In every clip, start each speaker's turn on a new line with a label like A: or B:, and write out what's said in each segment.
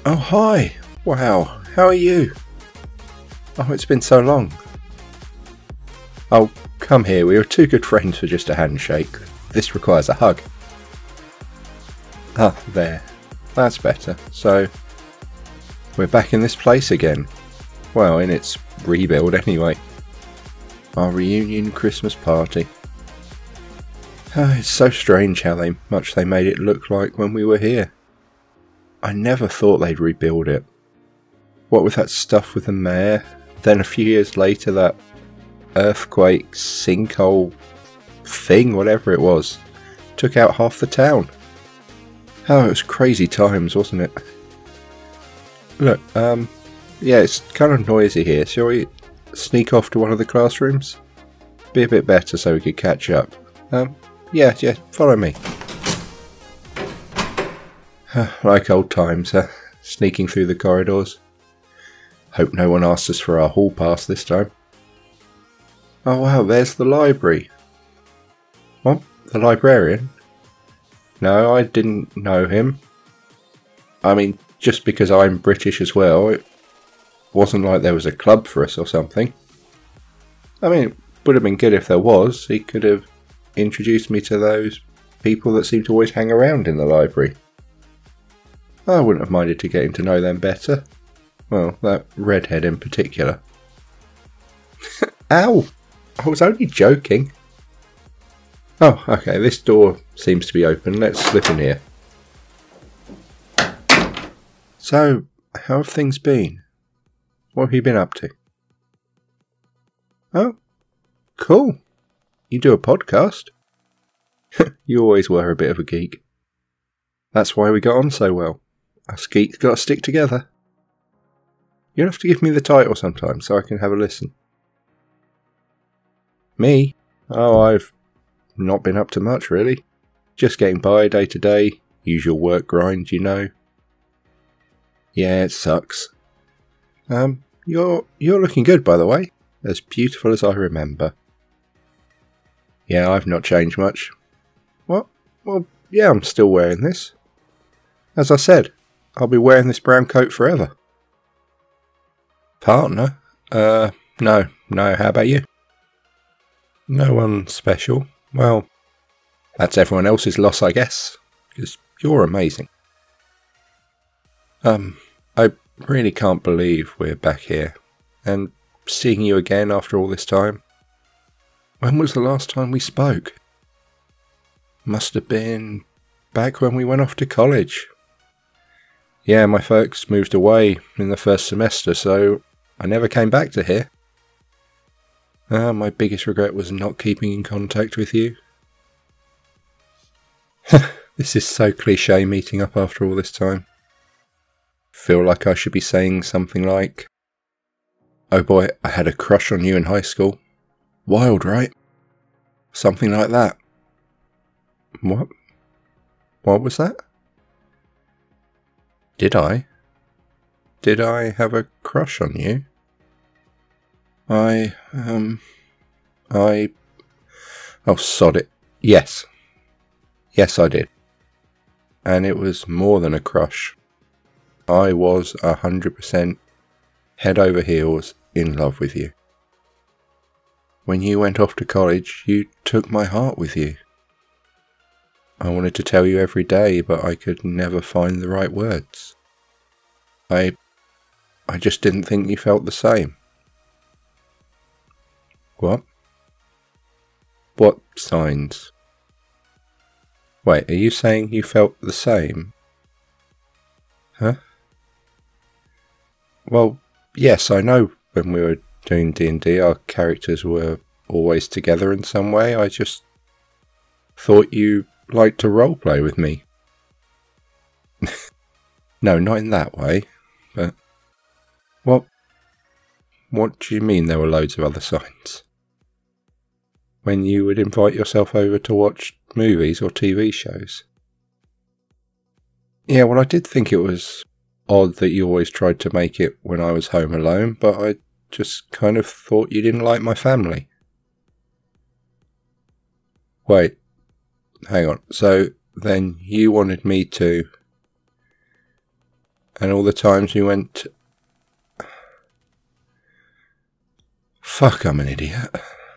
A: Oh, hi. Wow, how are you? Oh, it's been so long. Oh, come here, we are too good friends for just a handshake. This requires a hug. Ah, there. That's better. So, we're back in this place again. Well, in its rebuild anyway. Our reunion Christmas party. It's so strange how much they made it look like when we were here. I never thought they'd rebuild it. What with that stuff with the mayor, then a few years later that earthquake, sinkhole thing, whatever it was, took out half the town. Oh, it was crazy times, wasn't it? Look, yeah, it's kind of noisy here. Shall we sneak off to one of the classrooms? Be a bit better so we could catch up. Yeah, follow me. Like old times, sneaking through the corridors. Hope no one asked us for our hall pass this time. Oh wow, there's the library. What? The librarian? No, I didn't know him. I mean, just because I'm British as well, it wasn't like there was a club for us or something. I mean, it would have been good if there was. He could have introduced me to those people that seem to always hang around in the library. I wouldn't have minded to getting to know them better. Well, that redhead in particular. Ow! I was only joking. Oh, okay, this door seems to be open. Let's slip in here. So, how have things been? What have you been up to? Oh, cool. You do a podcast? You always were a bit of a geek. That's why we got on so well. Us geeks got to stick together. You'll have to give me the title sometime so I can have a listen. Me? Oh, I've not been up to much really. Just getting by day to day. Usual work grind, you know. Yeah, it sucks. You're looking good, by the way. As beautiful as I remember. Yeah, I've not changed much. What? Well, yeah, I'm still wearing this. As I said, I'll be wearing this brown coat forever. Partner? No, how about you? No one special. Well, that's everyone else's loss, I guess, because you're amazing. I really can't believe we're back here, and seeing you again after all this time. When was the last time we spoke? Must have been back when we went off to college. Yeah, my folks moved away in the first semester, so I never came back to here. My biggest regret was not keeping in contact with you. This is so cliché meeting up after all this time. Feel like I should be saying something like, "Oh boy, I had a crush on you in high school." Wild, right? Something like that. What? What was that? Did I? Did I have a crush on you? Oh, sod it. Yes. Yes, I did. And it was more than a crush. I was 100% head over heels in love with you. When you went off to college, you took my heart with you. I wanted to tell you every day, but I could never find the right words. I just didn't think you felt the same. What? What signs? Wait, are you saying you felt the same? Huh? Well, yes, I know when we were doing D&D our characters were always together in some way. I just thought you liked to roleplay with me. No, not in that way, but... What do you mean there were loads of other signs? When you would invite yourself over to watch movies or TV shows? Yeah, well, I did think it was odd that you always tried to make it when I was home alone, but I just kind of thought you didn't like my family. Wait, hang on. So then you wanted me to... And all the times you went, fuck, I'm an idiot.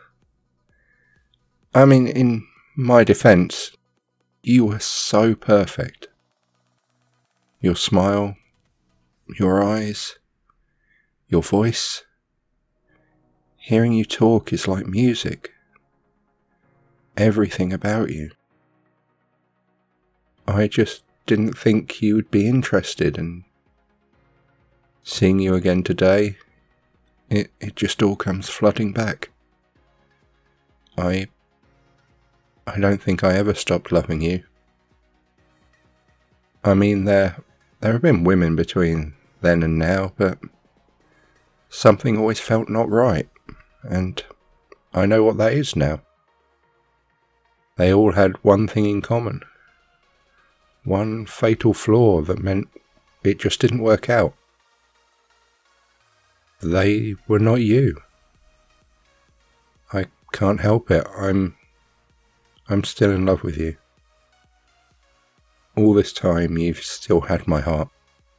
A: I mean, in my defence, you were so perfect. Your smile, your eyes, your voice. Hearing you talk is like music. Everything about you. I just didn't think you would be interested, and seeing you again today, it just all comes flooding back. I don't think I ever stopped loving you. I mean, there have been women between then and now, but something always felt not right, and I know what that is now. They all had one thing in common. One fatal flaw that meant it just didn't work out. They were not you. I can't help it. I'm still in love with you. All this time, you've still had my heart.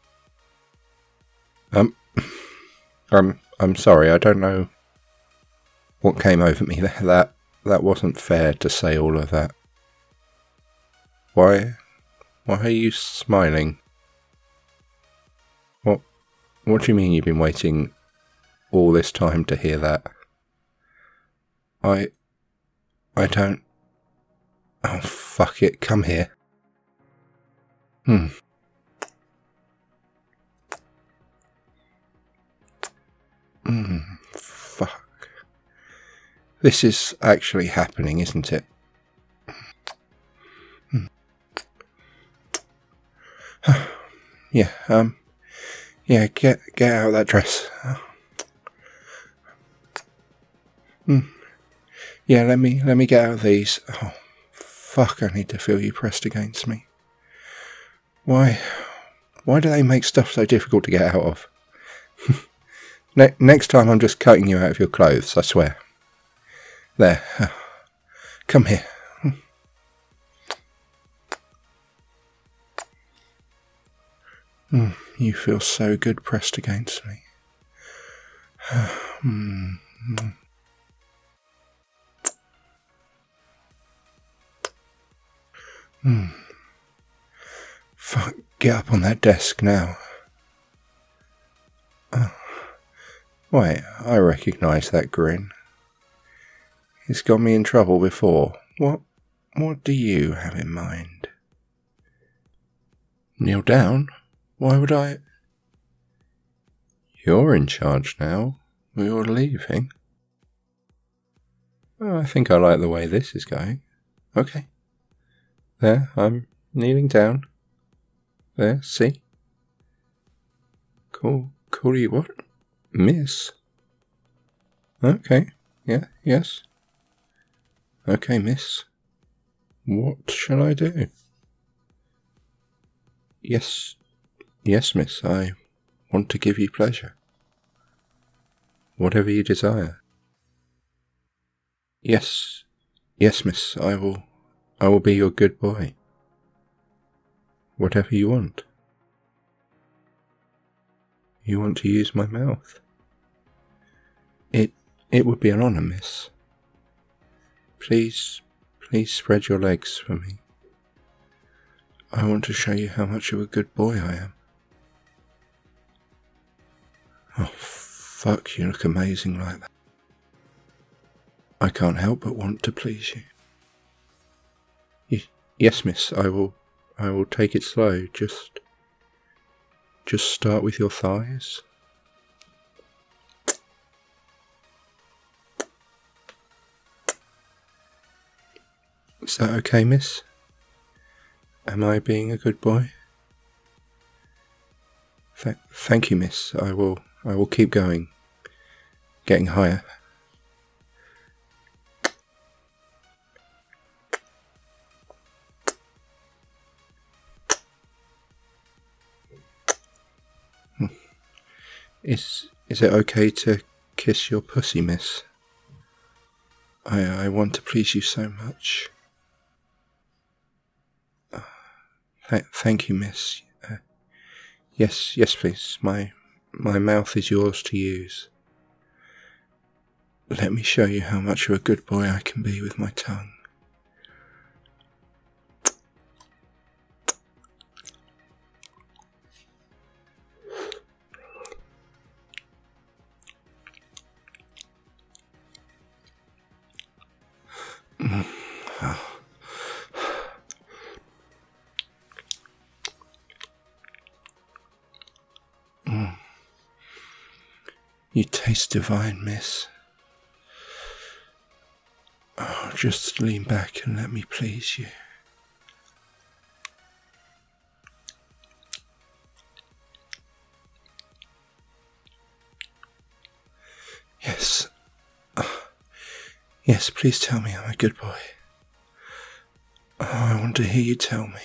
A: I'm sorry. I don't know what came over me there. That wasn't fair to say all of that. Why are you smiling? What do you mean you've been waiting all this time to hear that? I don't... Oh, fuck it, come here. Fuck. This is actually happening, isn't it? Yeah, get out of that dress. Yeah, let me get out of these. Oh, fuck, I need to feel you pressed against me. Why do they make stuff so difficult to get out of? Next time I'm just cutting you out of your clothes, I swear. There. Come here. You feel so good pressed against me. Fuck, get up on that desk now. Wait, I recognise that grin. It's got me in trouble before. What do you have in mind? Kneel down? Why would I? You're in charge now. You're leaving. Oh, I think I like the way this is going. Okay. There, I'm kneeling down. There, see? Call you what? Miss? Okay, yeah, yes. Okay, miss. What shall I do? Yes, miss, I want to give you pleasure. Whatever you desire. Yes, miss, I will be your good boy. Whatever you want. You want to use my mouth? It would be an honour, miss. Please spread your legs for me. I want to show you how much of a good boy I am. Oh, fuck, you look amazing like that. I can't help but want to please you. Yes, miss, I will take it slow. Just start with your thighs. Is that okay, miss? Am I being a good boy? Thank you, miss. I will keep going. Getting higher. Is it okay to kiss your pussy, miss? I want to please you so much. Thank you, miss. Yes, please. My mouth is yours to use. Let me show you how much of a good boy I can be with my tongue. You taste divine, miss. Oh, just lean back and let me please you. Yes. Yes, please tell me I'm a good boy. Oh, I want to hear you tell me.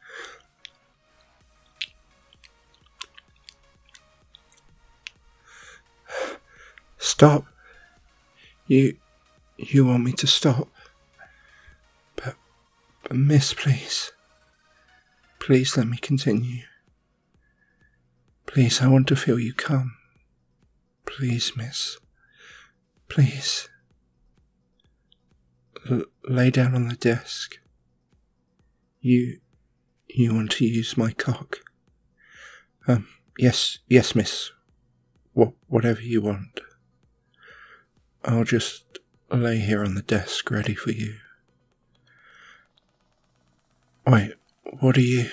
A: Stop. You want me to stop? But miss, please. Please let me continue. Please, I want to feel you come. Please, miss. Please. Lay down on the desk. You want to use my cock? Yes, miss. Whatever you want. I'll just lay here on the desk ready for you. Wait, what are you?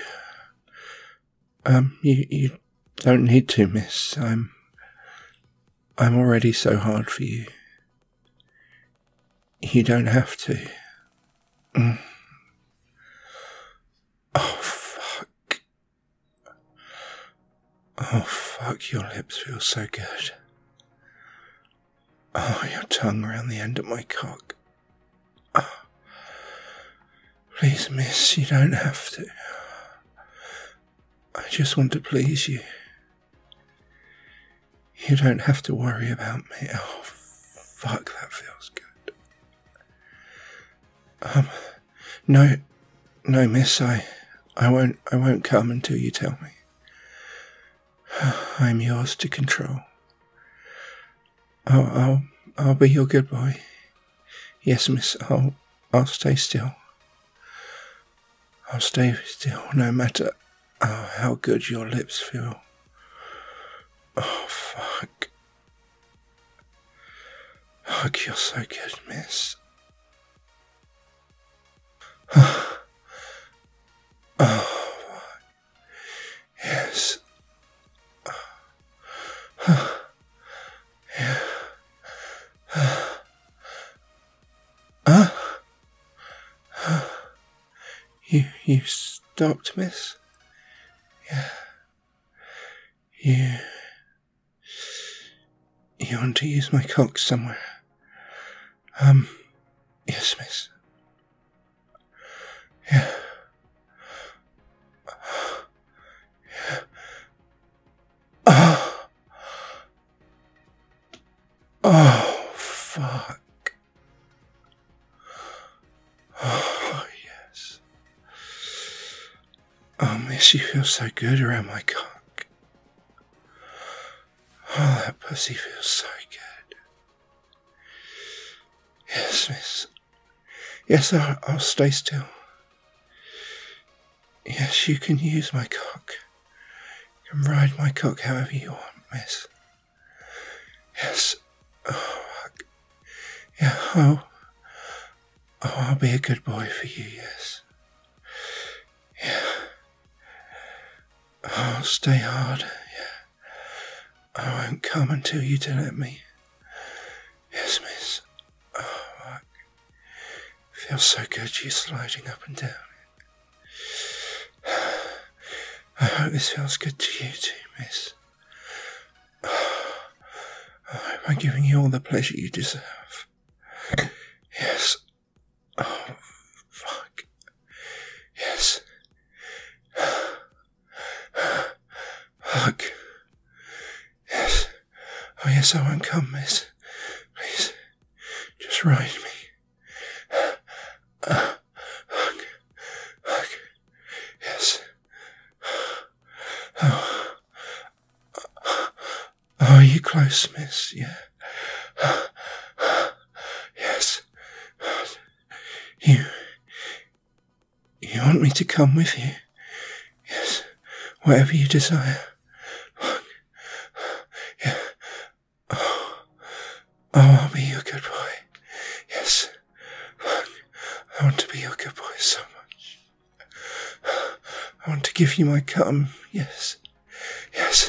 A: You don't need to, miss. I'm already so hard for you. You don't have to. Oh, fuck. Oh, fuck, your lips feel so good. Oh, your tongue around the end of my cock. Oh. Please, miss, you don't have to. I just want to please you. You don't have to worry about me. Oh, fuck, that feels good. No, miss, I won't come until you tell me. I'm yours to control. I'll be your good boy. Yes, miss, I'll stay still. I'll stay still no matter how good your lips feel. Oh, fuck. Fuck, you're so good, miss. Oh, yes. You stopped, miss? Yeah. You want to use my cock somewhere? Yes, miss. Yeah. Oh, fuck. Oh, yes. Oh, miss, you feel so good around my cock. Oh, that pussy feels so good. Yes, miss. Yes, I'll stay still. Yes, you can use my cock. You can ride my cock however you want, miss. Yes. Oh, fuck. Yeah, I'll be a good boy for you, yes. Yeah. I'll stay hard, yeah. I won't come until you tell let me. Yes, miss. Oh, fuck. Feels so good you sliding up and down it. I hope this feels good to you too, miss. I hope I'm giving you all the pleasure you deserve. Yes. Oh, fuck. Yes. Fuck. Yes. Oh, yes, I won't come, miss. Please. Just ride me. Fuck. Fuck. Yes. Oh. Are you close, miss? Yeah. Yes. You want me to come with you? Yes. Whatever you desire. Yeah. Oh, I'll be your good boy. Yes. I want to be your good boy so much. I want to give you my cum. Yes. Yes.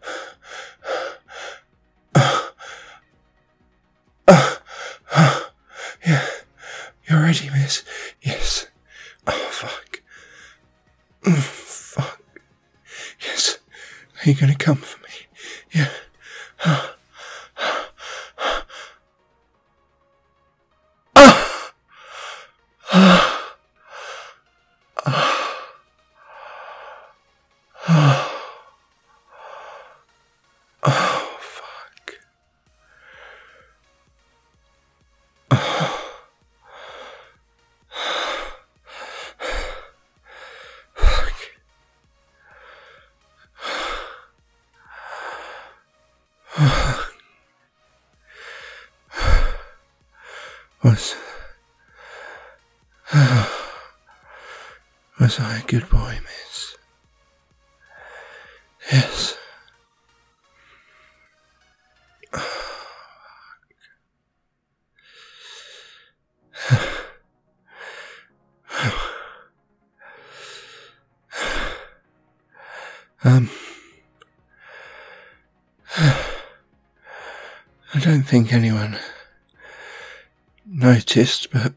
A: Yeah. You're ready, miss? Yes. Oh, fuck. Fuck. Yes. Are you gonna come for me? Yeah. Oh, fuck. Was I a good boy, miss? Yes. I don't think anyone noticed, but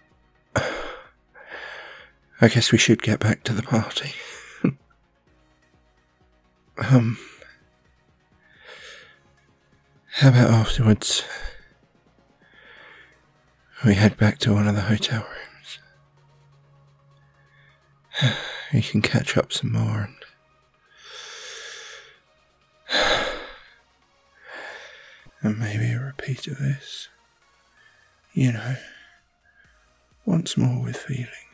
A: I guess we should get back to the party. How about afterwards we head back to one of the hotel rooms? We can catch up some more and maybe a repeat of this. You know, once more with feeling.